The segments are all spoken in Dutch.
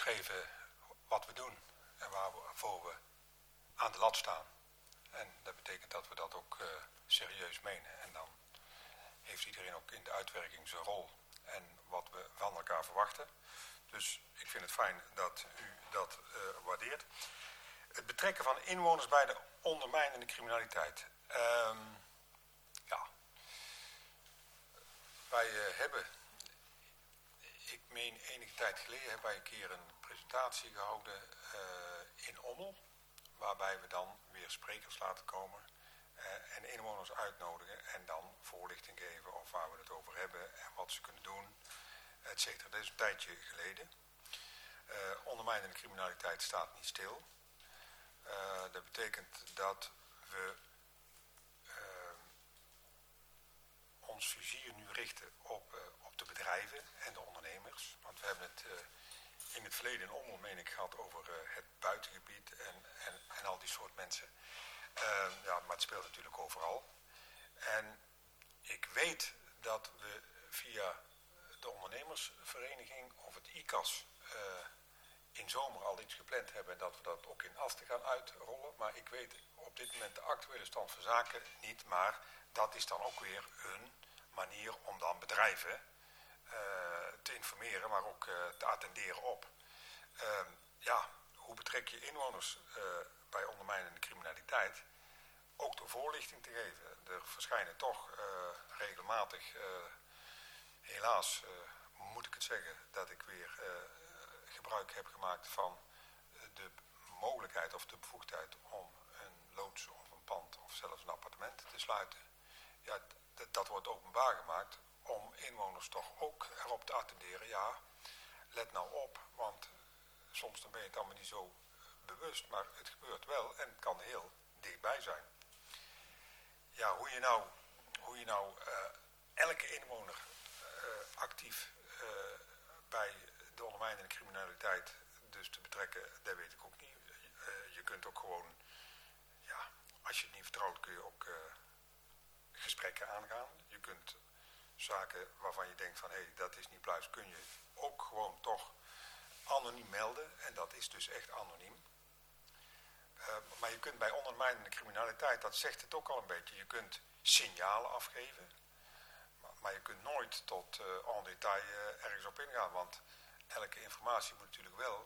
beschreven wat we doen en waarvoor we aan de lat staan. En dat betekent dat we dat ook serieus menen. En dan heeft iedereen ook in de uitwerking zijn rol en wat we van elkaar verwachten. Dus ik vind het fijn dat u dat waardeert. Het betrekken van inwoners bij de ondermijnende criminaliteit. Wij hebben, ik meen enige tijd geleden, hebben wij een keer een presentatie gehouden in Ommel. Waarbij we dan weer sprekers laten komen en inwoners uitnodigen en dan voorlichting geven over waar we het over hebben en wat ze kunnen doen, et cetera. Dat is een tijdje geleden. Ondermijnende criminaliteit staat niet stil. Dat betekent dat we ons vizier nu richten op de bedrijven en de ondernemers. Want we hebben het in het verleden in Ommel, meen ik, gehad over het buitengebied en al die soort mensen. Maar het speelt natuurlijk overal. En ik weet dat we via de ondernemersvereniging of het ICAS in zomer al iets gepland hebben en dat we dat ook in Asten gaan uitrollen. Maar ik weet op dit moment de actuele stand van zaken niet. Maar dat is dan ook weer een manier om dan bedrijven te informeren, maar ook te attenderen op. Hoe betrek je inwoners bij ondermijnende criminaliteit? Ook door voorlichting te geven. Er verschijnen toch regelmatig, helaas moet ik het zeggen, dat ik weer gebruik heb gemaakt van de mogelijkheid of de bevoegdheid om een loods of een pand of zelfs een appartement te sluiten. Ja, dat wordt openbaar gemaakt om inwoners toch ook erop te attenderen. Ja, let nou op, want soms dan ben je het allemaal niet zo bewust, maar het gebeurt wel en het kan heel dichtbij zijn. Ja, hoe je nou elke inwoner actief bij de ondermijnende criminaliteit dus te betrekken, dat weet ik ook niet. Je kunt ook gewoon, als je het niet vertrouwt, kun je ook gesprekken aangaan. Je kunt zaken waarvan je denkt van dat is niet pluis, kun je ook gewoon toch anoniem melden. En dat is dus echt anoniem. Maar je kunt bij ondermijnende criminaliteit, dat zegt het ook al een beetje, je kunt signalen afgeven. Maar je kunt nooit tot en detail ergens op ingaan. Want elke informatie moet natuurlijk wel,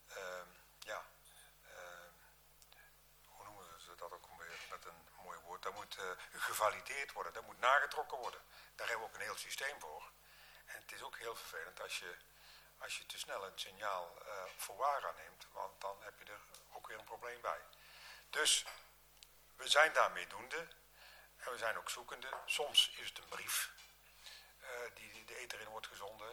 hoe noemen ze dat ook weer met een mooi woord, dat moet gevalideerd worden, dat moet nagetrokken worden. Daar hebben we ook een heel systeem voor. En het is ook heel vervelend als je te snel een signaal voor waar aanneemt, want dan heb je er ook weer een probleem bij. Dus we zijn daarmee doende en we zijn ook zoekende. Soms is het een brief die de ether in wordt gezonden.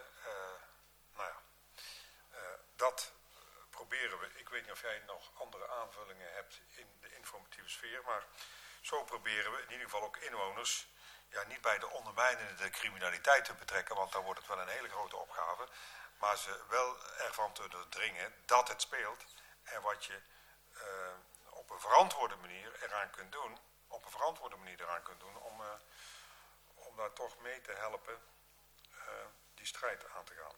Dat proberen we. Ik weet niet of jij nog andere aanvullingen hebt in de informatieve sfeer, maar zo proberen we in ieder geval ook inwoners niet bij de ondermijnende criminaliteit te betrekken, want dan wordt het wel een hele grote opgave, maar ze wel ervan te doordringen dat het speelt en wat je op een verantwoorde manier eraan kunt doen, om daar toch mee te helpen die strijd aan te gaan.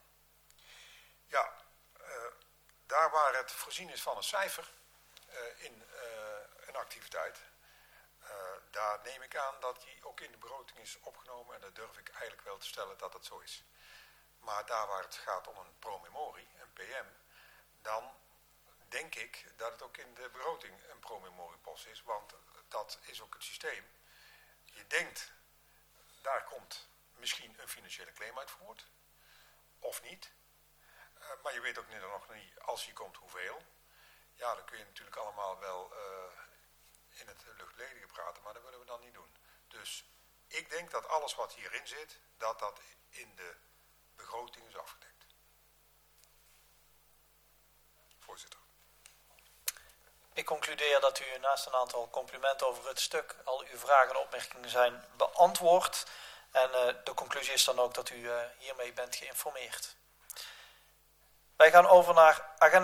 Daar waar het voorzien is van een cijfer in een activiteit, daar neem ik aan dat die ook in de begroting is opgenomen en dat durf ik eigenlijk wel te stellen dat het zo is. Maar daar waar het gaat om een promemorie, een PM, dan denk ik dat het ook in de begroting een promemoriepost is, want dat is ook het systeem. Je denkt, daar komt misschien een financiële claim uit voort, of niet. Maar je weet ook nog niet, als die komt, hoeveel. Ja, dan kun je natuurlijk allemaal wel in het luchtledige praten, maar dat willen we dan niet doen. Dus ik denk dat alles wat hierin zit, dat in de begroting is afgedekt. Voorzitter. Ik concludeer dat u naast een aantal complimenten over het stuk al uw vragen en opmerkingen zijn beantwoord. En de conclusie is dan ook dat u hiermee bent geïnformeerd. Wij gaan over naar agenda.